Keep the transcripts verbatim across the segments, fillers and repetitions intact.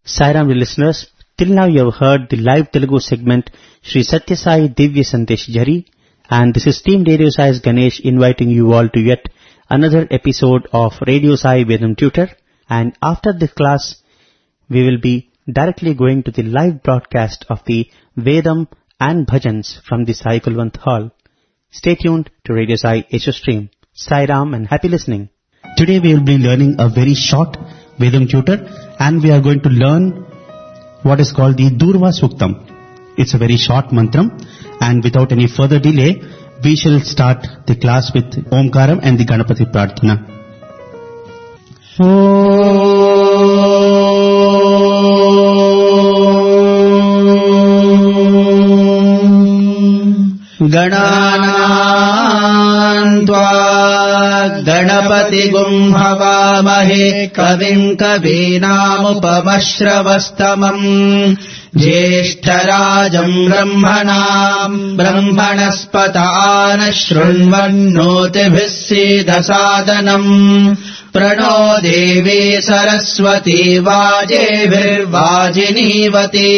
Sairam listeners, till now you have heard the live Telugu segment Shri Satya Sai Divya Sandesh Jari, and this is Team Radio Sai's Ganesh inviting you all to yet another episode of Radio Sai Vedam Tutor. And after this class, we will be directly going to the live broadcast of the Vedam and Bhajans from the Sai Kulwant Hall. Stay tuned to Radio Sai H O Stream. Sairam and happy listening. Today we will be learning a very short Vedam tutor, and we are going to learn what is called the Durva Suktam. It's a very short mantram, and without any further delay, we shall start the class with Omkaram and the Ganapati Prarthana. Gananam tva Ganapati gum havamahe kavim kavinamupamashravastamam Jeshtarajam brahmanam brahmanaspatana shrunvannotibhissidhasadanam Prano devi saraswati vajevirvajinivati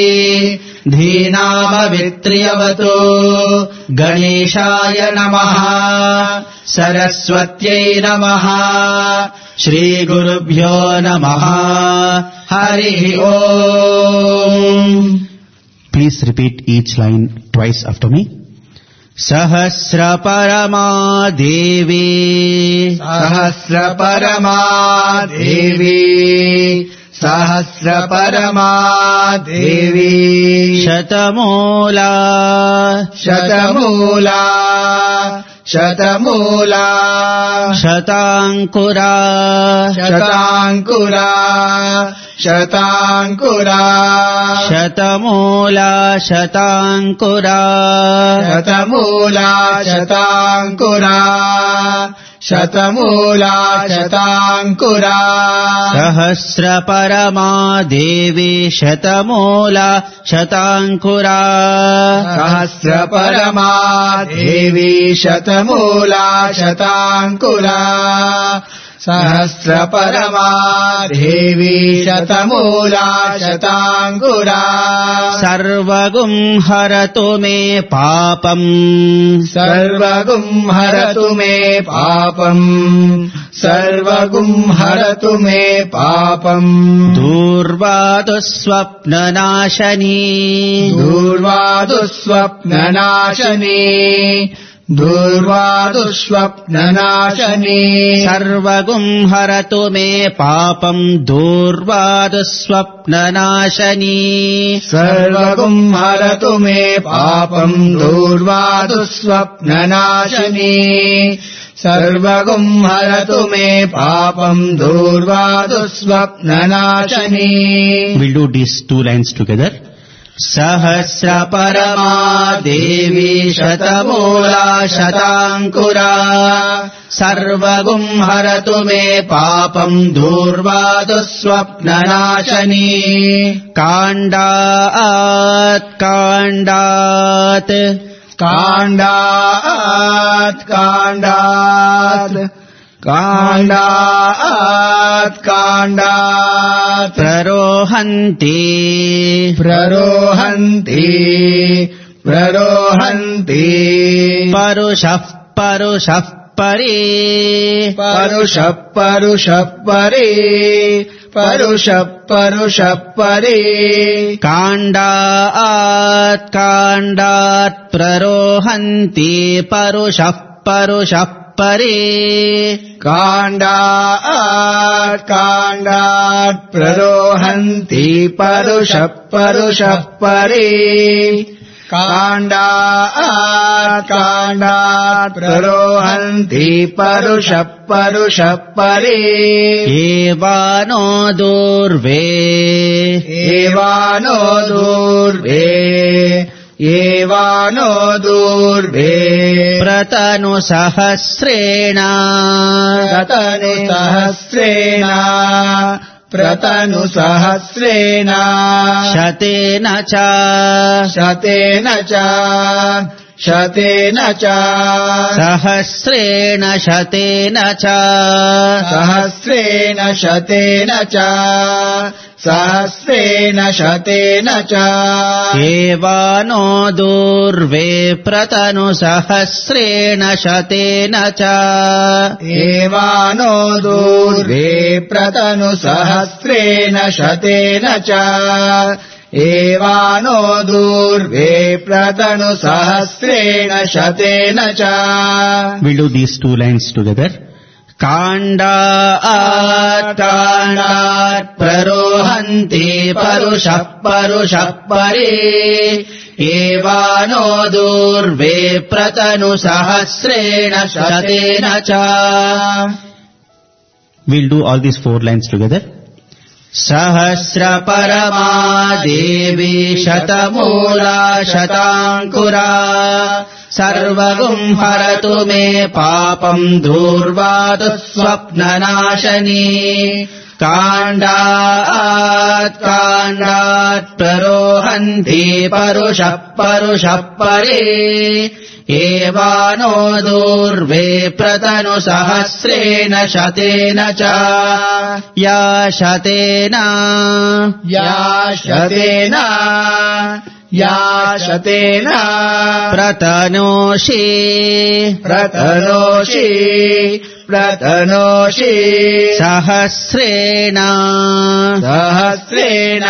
Dhinamavitriyavato Ganeshaya namaha Saraswatyai namaha Shri Gurubhyo namaha Hari Om. Please repeat each line twice after me. Sahasra Parama Devi Sahasra Parama Devi Sahasra Parama Devi Shatamula Shatamula Shatamula Shatankura Shatankura Shatankura Shatamula Shatankura Shatamula Shatankura Shatamula Shatankura Sahasra Parama Devi Shatamula Shatankura Sahasra Parama Devi Shatamula Shatankura Sahasra Parama Devi Shatamula Shatankura Sarvagum haratu me papam Sarvagum haratu me papam Sarvagum haratu me papam Durvadu swapna nashani Durvadu swapna nashani Durvadu swapna nashani Sarvagum haratu me papam Durvadu swapna nashani Sarvagum haratu me papam Durvadu swapna nashani Sarvagum haratu me papam Durvadu swapna nashani. We'll do these two lines together. Sahasra Parama Devi Shatamula Shatankura Sarvagum haratu me papam Durvadu swapna nashani Kandat Kandat Kandat Kandat Kandat Kandat Prarohanti Prarohanti Prarohanti Parushah Parushah Pari Parushah Parushah Pari Parushah Parushah Pari Kandat Kandat Prarohanti Parushah Parushah Pari Kandat Kandat Prarohanti Parushah Parushah Pari Kandat Kandat Prarohanti Parushah Parushah Pari Evano Durve Evano Durve Evano Durve Pratanu Sahasrena Pratanu Sahasrena Pratanu Sahasrena Shatena Cha Shatena Cha Shatena Cha Sahasrena Shatena Cha Sahasrena Shatena Cha सहस्रेण शतेन च एवानो दूर्वे प्रतनु सहस्रेण शतेन च एवानो दूर्वे प्रतनु सहस्रेण शतेन च एवानो दूर्वे प्रतनु सहस्रेण शतेन च. We'll do these two lines together. काण्डात् काण्डात् प्ररोहन्ति परुषः परुषः परे एवानो दूर्वे प्रतनु सहस्रेण शतेन च. We'll do all these four lines together. सहस्रपरमा देवी शतमूला शताङ्कुरा सर्वगुं हरतु मे पापम् दूर्वातु स्वप्ननाशनी काण्डात् काण्डात् प्ररोहन्ति परुषः परुषः परे एवानो दूर्वे प्रतनु सहस्रेण शतेन च या शतेन या शतेन या शतेन प्रतनोषि प्रतनोषि प्रतनोषि सहस्रेण सहस्रेण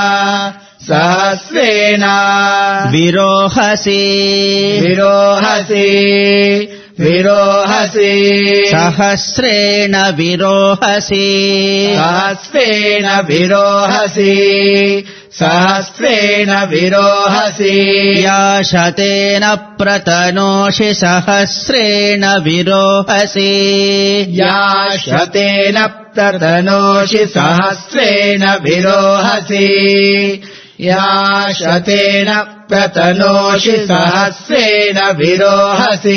सहस्रेण विरोहसि विरोहसि विरोहसि सहस्रेण विरोहसि सहस्रेण विरोहसि सहस्रेण विरोहसि या शतेन प्रतनोषि सहस्रेण विरोहसि या शतेन प्रतनोषि सहस्रेण विरोहसि या शतेन प्रतनोषि सहस्रेण विरोहसि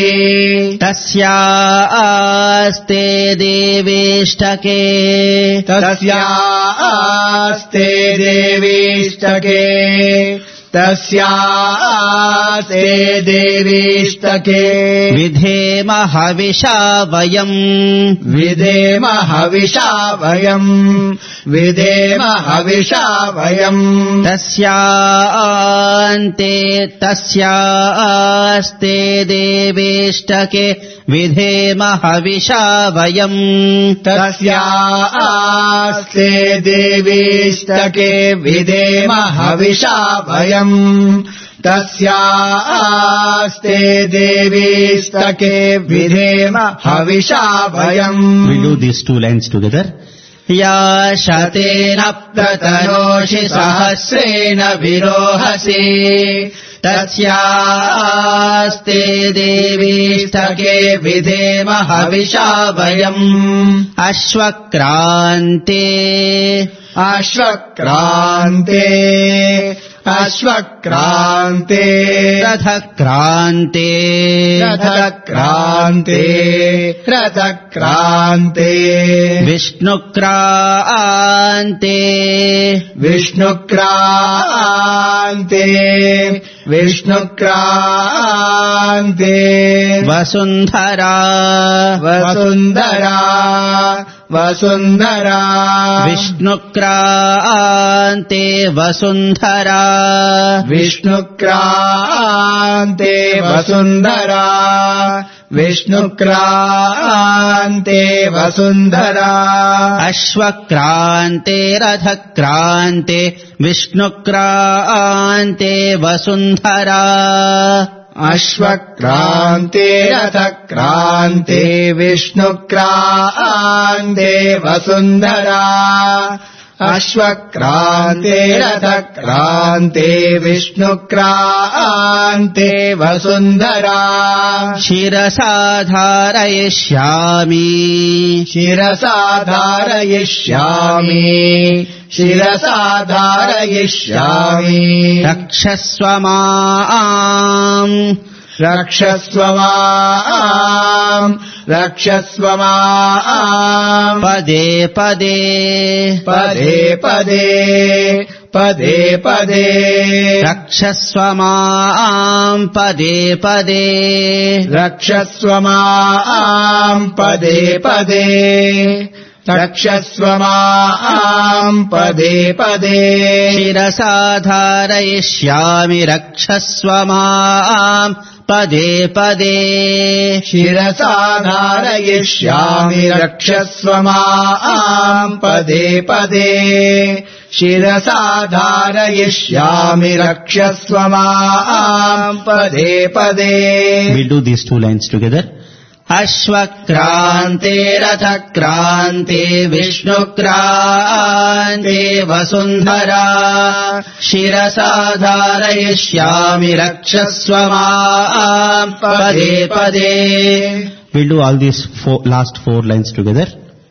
तस्यास्ते देवीष्टके तस्यास्ते देवीष्टके तस्यास्ते देवीष्टके विधेम हविषा वयम् विधेम हविषा वयम् विधेम हविषा वयम् तस्यान्ते तस्यास्ते देवीष्टके विधेम हविषा वयम् तस्यास्ते देवीष्टके विधेम हविषा वयम् तस्यास्ते देवीष्टके विधेम हविषा वयम्. We'll do these two lines together. या शतेन प्रतनोषि सहस्रेण विरोहसि तस्यास्ते देवीष्टके विधेम हविषा वयम् अश्वक्रान्ते अश्वक्रान्ते अश्वक्रान्ते रथक्रान्ते रथक्रान्ते रथक्रान्ते विष्णुक्रान्ते विष्णुक्रान्ते विष्णुक्रान्ते वसुन्धरा वसुन्धरा वसुन्धरा विष्णुक्रान्ते वसुन्धरा विष्णुक्रान्ते वसुन्धरा विष्णुक्रान्ते वसुन्धरा अश्वक्रान्ते रथक्रान्ते विष्णुक्रान्ते वसुन्धरा अश्वक्रान्ते रथक्रान्ते विष्णुक्रान्ते वसुन्धरा अश्वक्रान्ते रथक्रान्ते विष्णुक्रान्ते वसुन्धरा शिरसा धारयिष्यामि शिरसा धारयिष्यामि शिरसा धारयिष्यामि रक्षस्व माम् रक्षस्व माम् रक्षस्व माम् पदे पदे पदे पदे पदे पदे रक्षस्व माम् पदे पदे रक्षस्व माम् पदे पदे रक्षस्व माम् पदे पदे शिरसा धारयिष्यामि रक्षस्व माम् पदे पदे शिरसा धारयिष्यामि रक्षस्व माम् पदे पदे शिरसा धारयिष्यामि रक्षस्व माम् पदे पदे. We'll do these two lines together. अश्वक्रान्ते रथक्रान्ते विष्णुक्रान्ते वसुन्धरा शिरसा धारयिष्यामि रक्षस्व माम् पदे पदे. We'll do all these four, last four lines together.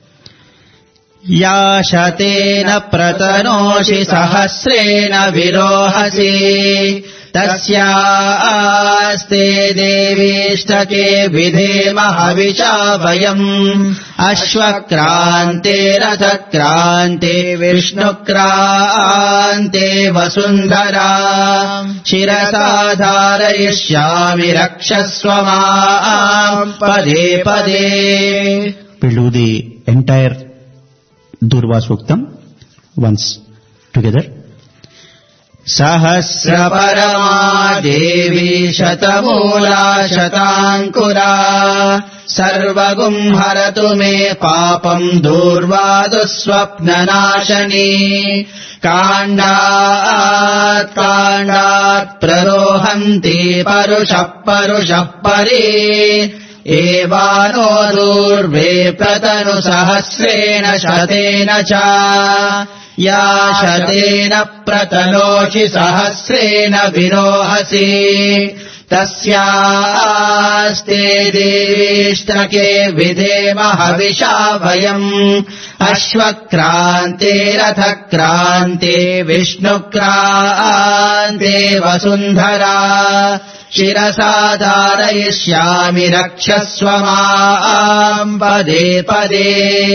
या शतेन प्रतनोषि सहस्रेण विरोहसि तस्यास्ते देवीष्टके विधेम हविषा वयम् अश्वक्रान्ते रथक्रान्ते विष्णुक्रान्ते वसुन्धरा शिरसा धारयिष्यामि रक्षस्व माम् पदे पदे. We'll do the entire Durva Suktam once together. सहस्रपरमा देवी शतमूला शताङ्कुरा सर्वगुम् हरतु मे पापम् दूर्वा दुःस्वप्ननाशनी काण्डात् काण्डात् प्ररोहन्ति परुषः परुषः परे एवानो दूर्वे प्रतनु सहस्रेण शतेन च या शतेन प्रतनोषि सहस्रेण विरोहसि तस्यास्ते देवीष्टके विधेम हविषा वयम् अश्वक्रान्ते रथक्रान्ते विष्णुक्रान्ते वसुन्धरा शिरसा धारयिष्यामि रक्षस्व माम् पदे पदे.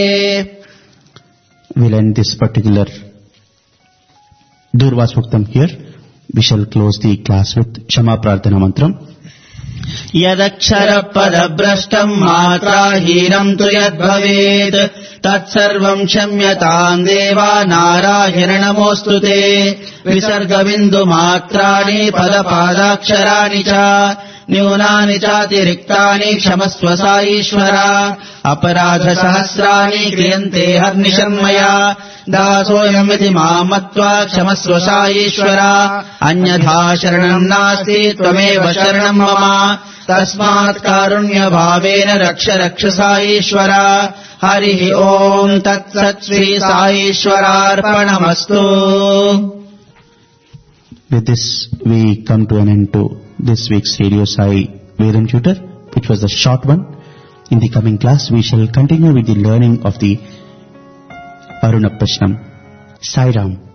We'll end this particular Durva Suktam here. We shall close the class with Shama Prarthana Mantram. यदक्षर पदभ्रष्टम् मात्राहीनम् तु यद्भवेत् तत्सर्वम् क्षम्यताम् देवा नारायण नमोऽस्तु ते. विसर्गबिन्दुमात्राणि पदपादाक्षराणि च न्यूनानि चातिरिक्तानि क्षमस्व साईश्वर. अपराधसहस्राणि क्रियन्ते हर्निशन्मया दासोऽयमिति माम् मत्वा क्षमस्व साईश्वर. अन्यथा शरणम् नास्ति त्वमेव शरणम् मम तस्मात् कारुण्यभावेन रक्ष रक्ष साईश्वर. हरिः ओम् तत्सत् Shri साईश्वरार्पणमस्तु. With this we come to an end to this week's Radio Sai Vedam Tutor, which was a short one. In the coming class we shall continue with the learning of the Aruna Prashnam. Sai Ram.